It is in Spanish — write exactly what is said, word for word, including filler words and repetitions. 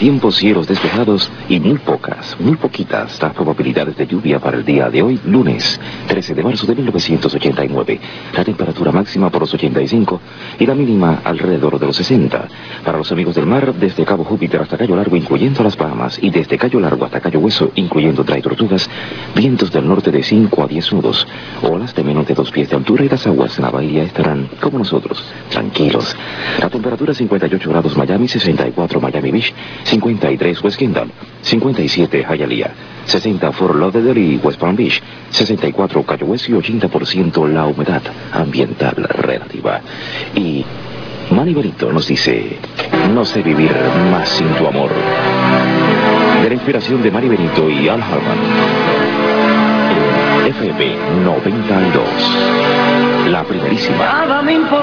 tiempos cielos despejados y muy pocas, muy poquitas las probabilidades de lluvia para el día de hoy, lunes trece de marzo de mil novecientos ochenta y nueve. La temperatura máxima por los ochenta y cinco y la mínima alrededor de los sesenta. Para los amigos del mar, desde Cabo Júpiter hasta Cayo Largo, incluyendo las Bahamas, y desde Cayo Largo hasta Cayo Hueso, incluyendo Dry Tortugas, vientos del norte de cinco a diez nudos, olas de menos de dos pies de altura y las aguas en la bahía estarán, como nosotros, tranquilos. La temperatura cincuenta y ocho grados Miami, sesenta y cuatro Miami Beach, cincuenta y tres West Kendall, cincuenta y siete Hialeah, sesenta Fort Lauderdale y West Palm Beach, sesenta y cuatro Cayo West y ochenta por ciento la humedad ambiental relativa. Y Manny Benito nos dice, no sé vivir más sin tu amor. De la inspiración de Manny Benito y Al Harman. En F M noventa y dos, la primerísima.